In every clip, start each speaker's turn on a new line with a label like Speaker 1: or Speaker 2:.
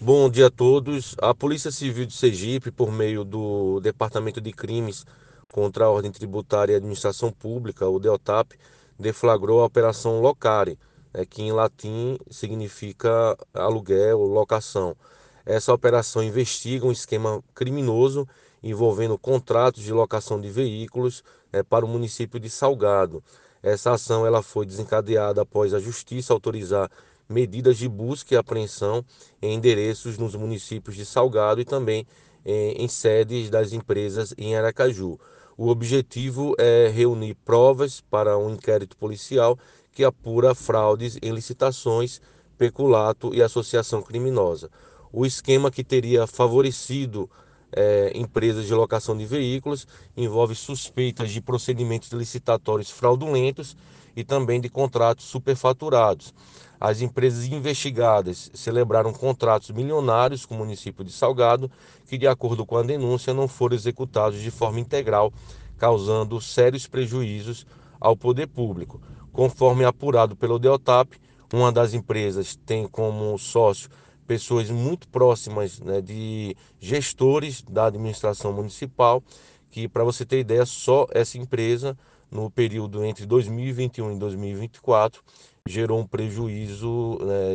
Speaker 1: Bom dia a todos. A Polícia Civil de Sergipe, por meio do Departamento de Crimes contra a Ordem Tributária e Administração Pública, o DEOTAP, deflagrou a Operação Locare, que em latim significa aluguel ou locação. Essa operação investiga um esquema criminoso envolvendo contratos de locação de veículos para o município de Salgado. Essa ação ela foi desencadeada após a Justiça autorizar medidas de busca e apreensão em endereços nos municípios de Salgado e também em sedes das empresas em Aracaju. O objetivo é reunir provas para um inquérito policial que apura fraudes em licitações, peculato e associação criminosa. O esquema que teria favorecido empresas de locação de veículos envolve suspeitas de procedimentos licitatórios fraudulentos e também de contratos superfaturados. As empresas investigadas celebraram contratos milionários com o município de Salgado, que, de acordo com a denúncia, não foram executados de forma integral, causando sérios prejuízos ao poder público. Conforme apurado pelo DEOTAP, uma das empresas tem como sócio pessoas muito próximas, né, de gestores da administração municipal, que, para você ter ideia, só essa empresa, no período entre 2021 e 2024, gerou um prejuízo, né,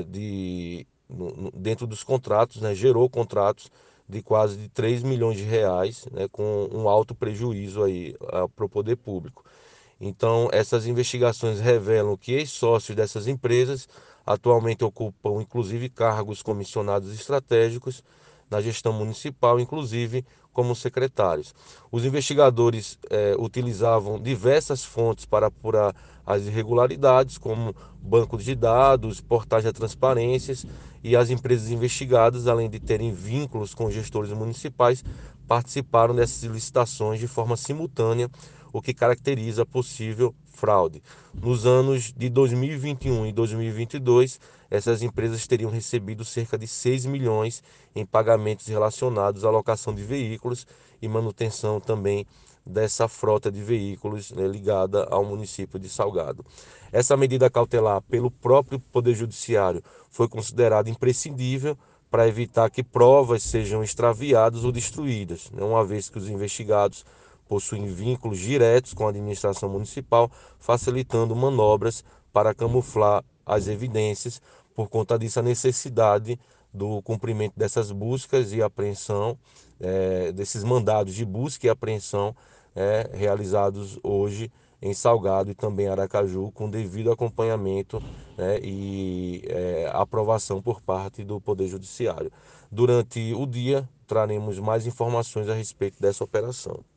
Speaker 1: dentro dos contratos, né, gerou contratos de quase de 3 milhões de reais, né, com um alto prejuízo aí para o poder público. Então, essas investigações revelam que ex-sócios dessas empresas atualmente ocupam inclusive cargos comissionados estratégicos na gestão municipal, inclusive como secretários. Os investigadores utilizavam diversas fontes para apurar as irregularidades, como bancos de dados, portais de transparências, e as empresas investigadas, além de terem vínculos com gestores municipais, participaram dessas licitações de forma simultânea, o que caracteriza possível fraude. Nos anos de 2021 e 2022, essas empresas teriam recebido cerca de 6 milhões em pagamentos relacionados à locação de veículos e manutenção também dessa frota de veículos, né, ligada ao município de Salgado. Essa medida cautelar, pelo próprio Poder Judiciário, foi considerada imprescindível para evitar que provas sejam extraviadas ou destruídas, né, uma vez que os investigados possuem vínculos diretos com a administração municipal, facilitando manobras para camuflar as evidências. Por conta disso, a necessidade do cumprimento dessas buscas e apreensão, desses mandados de busca e apreensão realizados hoje em Salgado e também Aracaju, com devido acompanhamento, né, e aprovação por parte do Poder Judiciário. Durante o dia, traremos mais informações a respeito dessa operação.